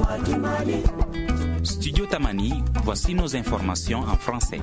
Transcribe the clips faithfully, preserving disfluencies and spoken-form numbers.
du Mali. Studio Tamani, voici nos informations en français.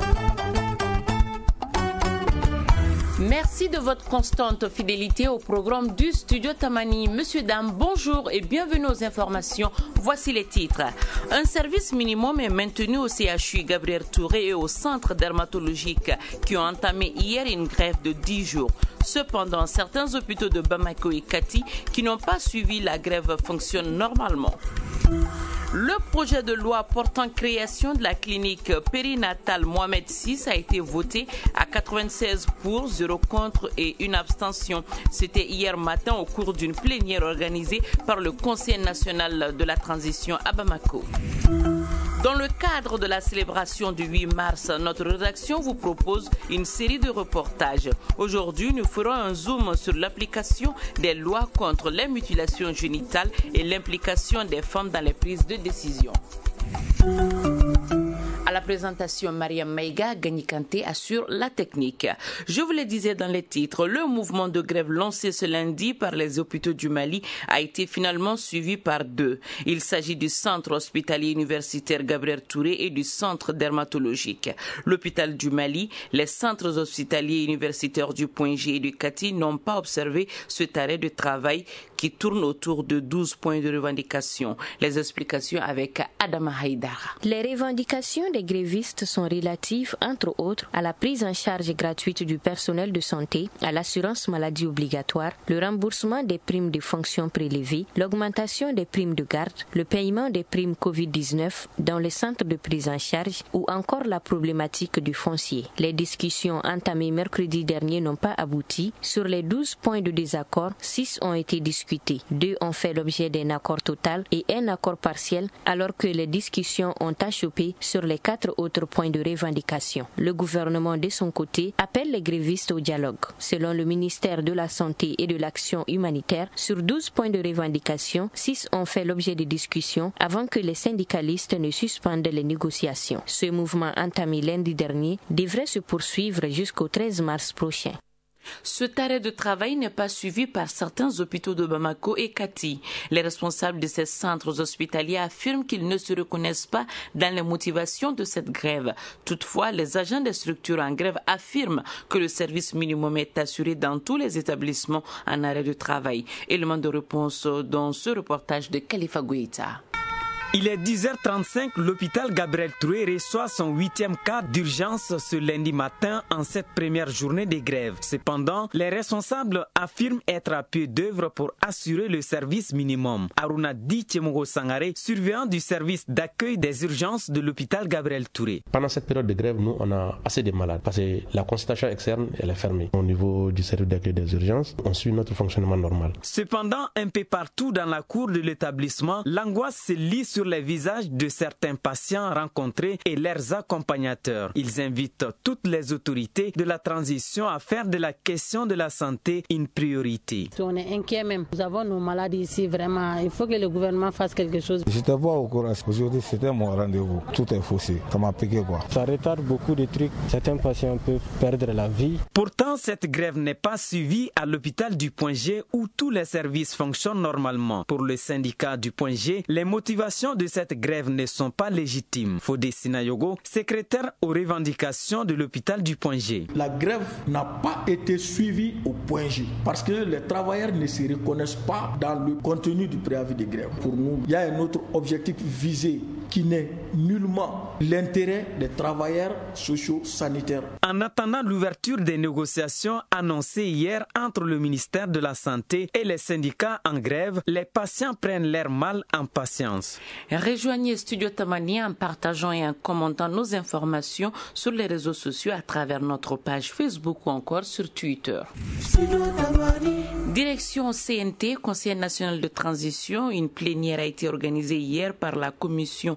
Merci de votre constante fidélité au programme du Studio Tamani. Monsieur, dame, bonjour et bienvenue aux informations. Voici les titres. Un service minimum est maintenu au C H U Gabriel Touré et au centre dermatologique qui ont entamé hier une grève de dix jours. Cependant, certains hôpitaux de Bamako et Kati qui n'ont pas suivi la grève fonctionnent normalement. Le projet de loi portant création de la clinique périnatale Mohamed six a été voté à quatre-vingt-seize pour, zéro contre et une abstention. C'était hier matin au cours d'une plénière organisée par le Conseil national de la transition à Bamako. Dans le cadre de la célébration du huit mars, notre rédaction vous propose une série de reportages. Aujourd'hui, nous ferons un zoom sur l'application des lois contre les mutilations génitales et l'implication des femmes dans les prises de décision. À la présentation, Mariam Maïga, Gagny Kanté assure la technique. Je vous le disais dans les titres, le mouvement de grève lancé ce lundi par les hôpitaux du Mali a été finalement suivi par deux. Il s'agit du centre hospitalier universitaire Gabriel Touré et du centre dermatologique. L'hôpital du Mali, les centres hospitaliers universitaires du Point G et du Kati n'ont pas observé cet arrêt de travail qui tourne autour de douze points de revendication. Les explications avec Adama Haïdara. Les revendications des grévistes sont relatives, entre autres, à la prise en charge gratuite du personnel de santé, à l'assurance maladie obligatoire, le remboursement des primes de fonction prélevées, l'augmentation des primes de garde, le paiement des primes covid dix-neuf dans les centres de prise en charge ou encore la problématique du foncier. Les discussions entamées mercredi dernier n'ont pas abouti. Sur les douze points de désaccord, six ont été discutés. Deux ont fait l'objet d'un accord total et un accord partiel, alors que les discussions ont achoppé sur les quatre autres points de revendication. Le gouvernement, de son côté, appelle les grévistes au dialogue. Selon le ministère de la Santé et de l'Action humanitaire, sur douze points de revendication, six ont fait l'objet de discussions avant que les syndicalistes ne suspendent les négociations. Ce mouvement entamé lundi dernier devrait se poursuivre jusqu'au treize mars prochain. Cet arrêt de travail n'est pas suivi par certains hôpitaux de Bamako et Kati. Les responsables de ces centres hospitaliers affirment qu'ils ne se reconnaissent pas dans les motivations de cette grève. Toutefois, les agents des structures en grève affirment que le service minimum est assuré dans tous les établissements en arrêt de travail. Élément de réponse dans ce reportage de Khalifa Gouita. Il est dix heures trente-cinq, l'hôpital Gabriel Touré reçoit son huitième cas d'urgence ce lundi matin en cette première journée de grève. Cependant, les responsables affirment être à pied d'œuvre pour assurer le service minimum. Aruna Di Tchemogo Sangare, surveillant du service d'accueil des urgences de l'hôpital Gabriel Touré. Pendant cette période de grève, nous, on a assez de malades parce que la consultation externe, elle est fermée. Au niveau du service d'accueil des urgences, on suit notre fonctionnement normal. Cependant, un peu partout dans la cour de l'établissement, l'angoisse se lit sur les visages de certains patients rencontrés et leurs accompagnateurs. Ils invitent toutes les autorités de la transition à faire de la question de la santé une priorité. On est inquiet même. Nous avons nos malades ici, vraiment. Il faut que le gouvernement fasse quelque chose. Je te vois au courant. Aujourd'hui, c'était mon rendez-vous. Tout est faussé. Ça m'a piqué quoi. Ça retarde beaucoup de trucs. Certains patients peuvent perdre la vie. Pourtant, cette grève n'est pas suivie à l'hôpital du Point G où tous les services fonctionnent normalement. Pour le syndicat du Point G, les motivations de cette grève ne sont pas légitimes. Fodé Sinayogo, secrétaire aux revendications de l'hôpital du Point G. La grève n'a pas été suivie au Point G parce que les travailleurs ne se reconnaissent pas dans le contenu du préavis de grève. Pour nous, il y a un autre objectif visé qui n'est nullement l'intérêt des travailleurs socio-sanitaires. En attendant l'ouverture des négociations annoncées hier entre le ministère de la Santé et les syndicats en grève, les patients prennent leur mal en patience. Rejoignez Studio Tamani en partageant et en commentant nos informations sur les réseaux sociaux à travers notre page Facebook ou encore sur Twitter. Direction C N T, Conseil national de transition, une plénière a été organisée hier par la Commission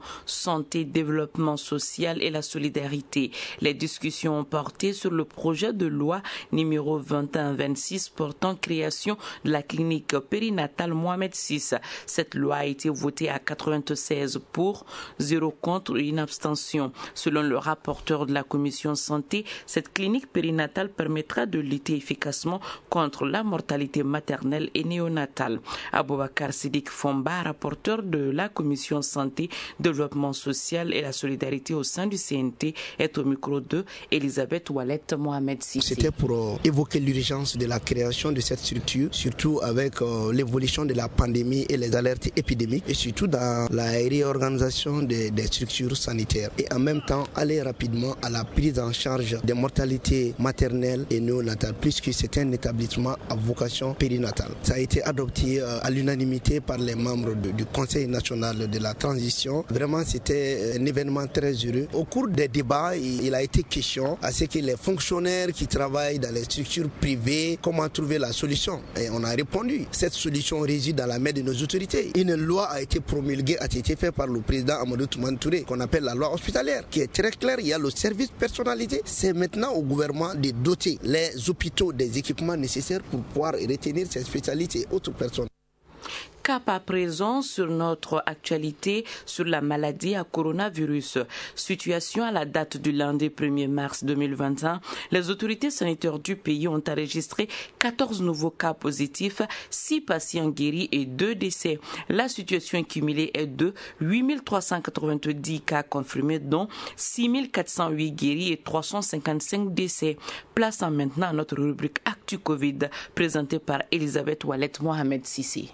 santé, développement social et la solidarité. Les discussions ont porté sur le projet de loi numéro vingt et un vingt-six portant création de la clinique périnatale Mohamed six. Cette loi a été votée à quatre-vingt-seize pour, zéro contre et une abstention. Selon le rapporteur de la commission santé, cette clinique périnatale permettra de lutter efficacement contre la mortalité maternelle et néonatale. Aboubakar Sidik Fomba, rapporteur de la commission santé, développement social et la solidarité au sein du C N T, est au micro de Elisabeth Ouellette Mohamed Sissi. C'était pour euh, évoquer l'urgence de la création de cette structure, surtout avec euh, l'évolution de la pandémie et les alertes épidémiques, et surtout dans la réorganisation des, des structures sanitaires. Et en même temps, aller rapidement à la prise en charge des mortalités maternelles et néonatales, puisque c'est un établissement à vocation périnatale. Ça a été adopté euh, à l'unanimité par les membres de, du Conseil national de la transition. Vraiment, c'était un événement très heureux. Au cours des débats, il, il a été question à ce que les fonctionnaires qui travaillent dans les structures privées, comment trouver la solution. Et on a répondu. Cette solution réside dans la main de nos autorités. Une loi a été promulguée, a été faite par le président Amadou Toumane Touré, qu'on appelle la loi hospitalière, qui est très claire. Il y a le service personnalisé. C'est maintenant au gouvernement de doter les hôpitaux des équipements nécessaires pour pouvoir retenir ces spécialistes et autres personnes. Cap à présent sur notre actualité sur la maladie à coronavirus. Situation à la date du lundi premier mars deux mille vingt et un, les autorités sanitaires du pays ont enregistré quatorze nouveaux cas positifs, six patients guéris et deux décès. La situation cumulée est de huit mille trois cent quatre-vingt-dix cas confirmés, dont six mille quatre cent huit guéris et trois cent cinquante-cinq décès. Plaçant maintenant à notre rubrique Actu Covid, présentée par Elisabeth Ouellette Mohamed Sissi.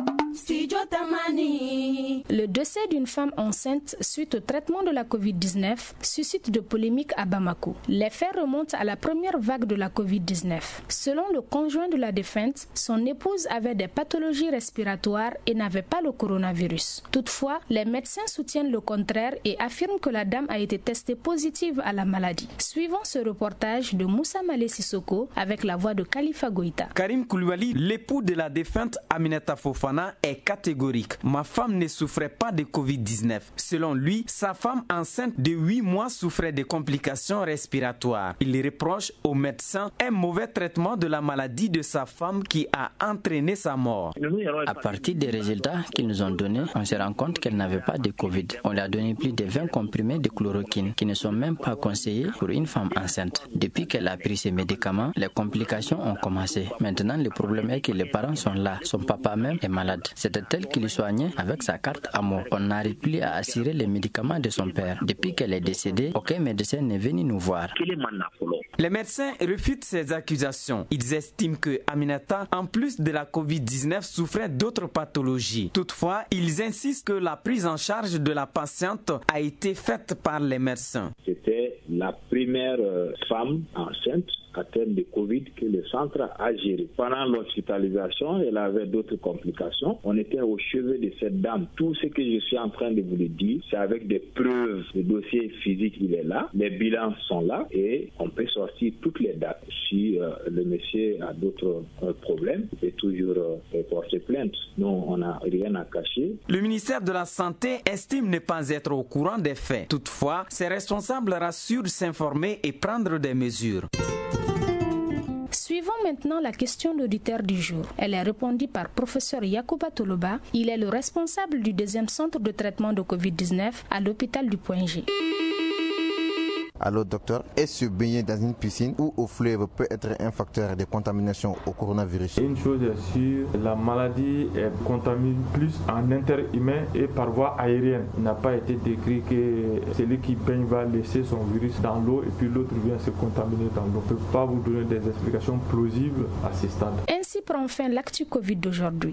Le décès d'une femme enceinte suite au traitement de la covid dix-neuf suscite de polémiques à Bamako. Les faits remontent à la première vague de la covid dix-neuf. Selon le conjoint de la défunte, son épouse avait des pathologies respiratoires et n'avait pas le coronavirus. Toutefois, les médecins soutiennent le contraire et affirment que la dame a été testée positive à la maladie. Suivons ce reportage de Moussa Malé Sissoko avec la voix de Khalifa Goïta. Karim Koulibaly, l'époux de la défunte Aminata Fofana, est catégorique. Ma femme ne souffrait pas de covid dix-neuf. Selon lui, sa femme enceinte de huit mois souffrait de complications respiratoires. Il reproche aux médecins un mauvais traitement de la maladie de sa femme qui a entraîné sa mort. À partir des résultats qu'ils nous ont donnés, on se rend compte qu'elle n'avait pas de Covid. On lui a donné plus de vingt comprimés de chloroquine qui ne sont même pas conseillés pour une femme enceinte. Depuis qu'elle a pris ces médicaments, les complications ont commencé. Maintenant, le problème est que les parents sont là. Son papa même est malade. C'était elle qui le soignait avec sa carte AMO. On n'arrive plus à assurer les médicaments de son père. Depuis qu'elle est décédée, aucun médecin n'est venu nous voir. Les médecins refutent ces accusations. Ils estiment que Aminata, en plus de la covid dix-neuf, souffrait d'autres pathologies. Toutefois, ils insistent que la prise en charge de la patiente a été faite par les médecins. C'était la première femme enceinte atteinte de Covid que le centre a géré. Pendant l'hospitalisation, elle avait d'autres complications. On était au chevet de cette dame. Tout ce que je suis en train de vous le dire, c'est avec des preuves. Le dossier physique, il est là. Les bilans sont là et on peut sortir toutes les dates. Si euh, le monsieur a d'autres euh, problèmes, il peut toujours euh, porter plainte. Non, on n'a rien à cacher. Le ministère de la Santé estime ne pas être au courant des faits. Toutefois, ses responsables rassurent s'informer et prendre des mesures. Suivons maintenant la question d'auditeur du jour. Elle est répondue par professeur Yacouba Toloba. Il est le responsable du deuxième centre de traitement de covid dix-neuf à l'hôpital du Point G. Alors docteur, est-ce que baigner dans une piscine ou au fleuve peut être un facteur de contamination au coronavirus? Une chose est sûre, la maladie est contamine plus en interhumain et par voie aérienne. Il n'a pas été décrit que celui qui baigne va laisser son virus dans l'eau et puis l'autre vient se contaminer dans l'eau. On ne peut pas vous donner des explications plausibles à ce stade. Ainsi prend fin l'actu Covid d'aujourd'hui.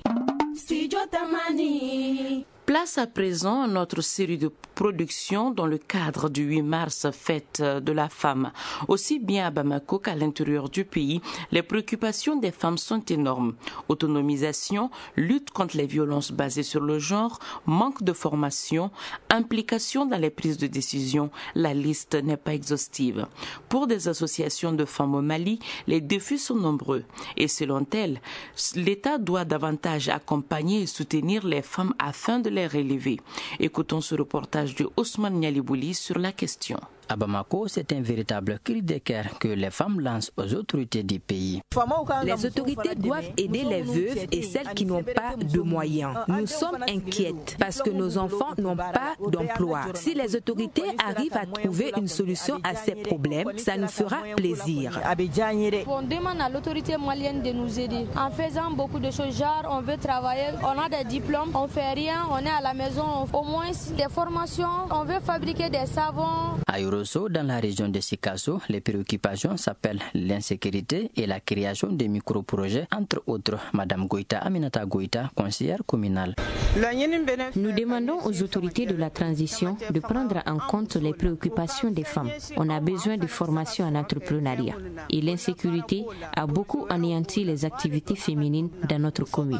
Place à présent à notre série de productions dans le cadre du huit mars, fête de la femme. Aussi bien à Bamako qu'à l'intérieur du pays, les préoccupations des femmes sont énormes. Autonomisation, lutte contre les violences basées sur le genre, manque de formation, implication dans les prises de décision, la liste n'est pas exhaustive. Pour des associations de femmes au Mali, les défis sont nombreux. Et selon elles, l'État doit davantage accompagner et soutenir les femmes afin de les relever. Écoutons ce reportage de Ousmane Nialibouli sur la question. À Bamako, c'est un véritable cri de cœur que les femmes lancent aux autorités du pays. Les autorités doivent aider les veuves et celles qui n'ont pas de moyens. Nous sommes inquiètes parce que nos enfants n'ont pas d'emploi. Si les autorités arrivent à trouver une solution à ces problèmes, ça nous fera plaisir. On demande à l'autorité malienne de nous aider. En faisant beaucoup de choses, genre on veut travailler, on a des diplômes, on fait rien, on est à la maison, au moins des formations, on veut fabriquer des savons. Dans la région de Sikasso, les préoccupations s'appellent l'insécurité et la création de micro-projets, entre autres. Madame Goïta Aminata Goïta, conseillère communale. Nous demandons aux autorités de la transition de prendre en compte les préoccupations des femmes. On a besoin de formation en entrepreneuriat. Et l'insécurité a beaucoup anéanti les activités féminines dans notre commune.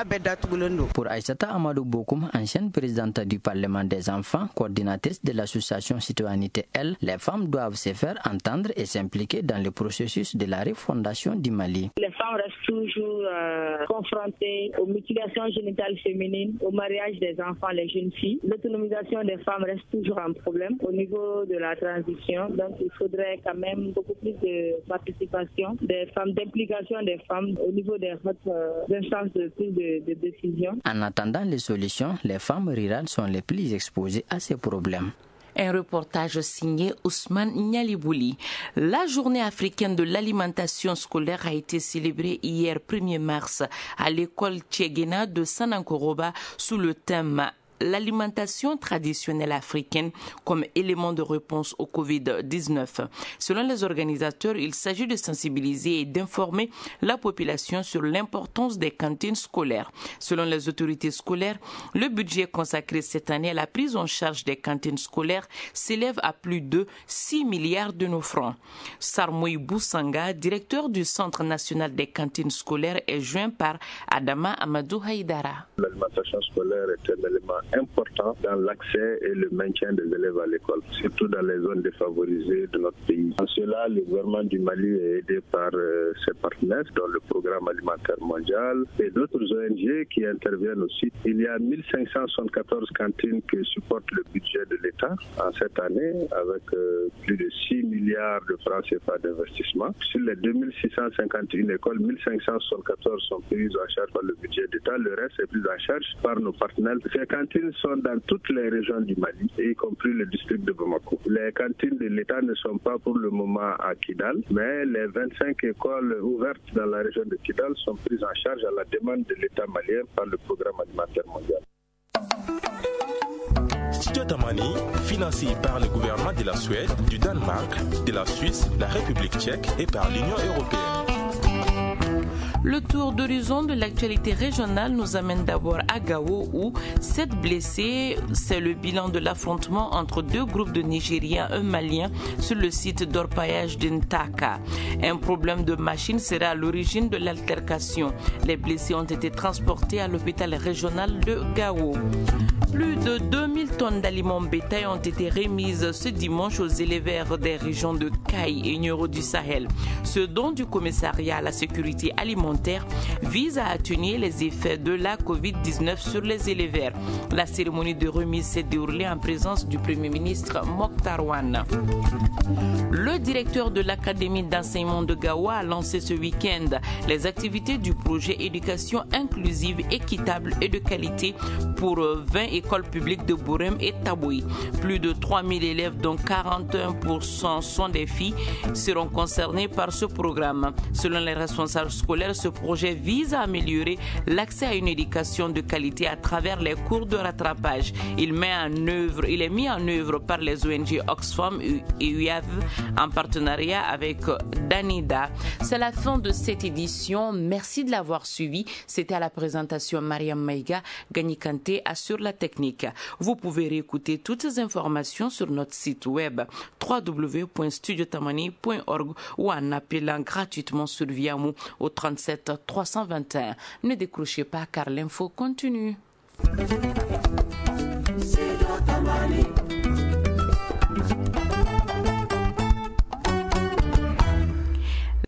Pour Aïssata Amadou Bokoum, ancienne présidente du Parlement des enfants, coordinatrice de l'association Citoyenneté L, les femmes doivent se faire entendre et s'impliquer dans le processus de la refondation du Mali. Les femmes restent toujours euh, confrontées aux mutilations génitales féminines, au mariage des enfants, les jeunes filles. L'autonomisation des femmes reste toujours un problème au niveau de la transition. Donc il faudrait quand même beaucoup plus de participation des femmes, d'implication des femmes au niveau des hautes euh, instances de prise de, de décision. En attendant les solutions, les femmes rurales sont les plus exposées à ces problèmes. Un reportage signé Ousmane Nialibouli. La journée africaine de l'alimentation scolaire a été célébrée hier premier mars à l'école Tchegena de Sanankoroba sous le thème l'alimentation traditionnelle africaine comme élément de réponse au covid dix-neuf. Selon les organisateurs, il s'agit de sensibiliser et d'informer la population sur l'importance des cantines scolaires. Selon les autorités scolaires, le budget consacré cette année à la prise en charge des cantines scolaires s'élève à plus de six milliards de nos francs. Sarmoui Boussanga, directeur du Centre national des cantines scolaires, est joint par Adama Amadou Haïdara. L'alimentation scolaire est un élément important dans l'accès et le maintien des élèves à l'école, surtout dans les zones défavorisées de notre pays. En cela, le gouvernement du Mali est aidé par euh, ses partenaires, dont le Programme alimentaire mondial et d'autres O N G qui interviennent aussi. Il y a mille cinq cent soixante-quatorze cantines qui supportent le budget de l'État en cette année, avec euh, plus de six milliards de francs C F A d'investissement. Sur les deux mille six cent cinquante et une écoles, mille cinq cent soixante-quatorze sont prises en charge par le budget d'État. Le reste est pris en charge par nos partenaires. Ces cantines sont dans toutes les régions du Mali, y compris le district de Bamako. Les cantines de l'État ne sont pas pour le moment à Kidal, mais les vingt-cinq écoles ouvertes dans la région de Kidal sont prises en charge à la demande de l'État malien par le Programme alimentaire mondial. Studio Tamani, financé par le gouvernement de la Suède, du Danemark, de la Suisse, la République tchèque et par l'Union européenne. Le tour d'horizon de l'actualité régionale nous amène d'abord à Gao où sept blessés, c'est le bilan de l'affrontement entre deux groupes de Nigériens et un Malien sur le site d'orpaillage d'Ntaka. Un problème de machine serait à l'origine de l'altercation. Les blessés ont été transportés à l'hôpital régional de Gao. Plus de deux mille tonnes d'aliments bétail ont été remises ce dimanche aux éleveurs des régions de Caille et Nioro du Sahel. Ce don du commissariat à la sécurité alimentaire vise à atténuer les effets de la covid dix-neuf sur les éleveurs. La cérémonie de remise s'est déroulée en présence du Premier ministre Mokhtar Wane. Le directeur de l'Académie d'enseignement de Gao a lancé ce week-end les activités du projet éducation inclusive, équitable et de qualité pour vingt écoles publiques de Bourem et Taboui. Plus de trois mille élèves, dont quarante et un pour cent sont des filles, seront concernés par ce programme. Selon les responsables scolaires, ce projet vise à améliorer l'accès à une éducation de qualité à travers les cours de rattrapage. Il, met en œuvre, il est mis en œuvre par les O N G Oxfam et U A V en partenariat avec Danida. C'est la fin de cette édition. Merci de l'avoir suivi. C'était à la présentation Mariam Maïga. Gagny Kanté assure la technique. Vous pouvez réécouter toutes ces informations sur notre site web w w w point studio tamani point org ou en appelant gratuitement sur Viamou au trente-sept trois cent vingt et un. Ne décrochez pas car l'info continue. Studio Tamani.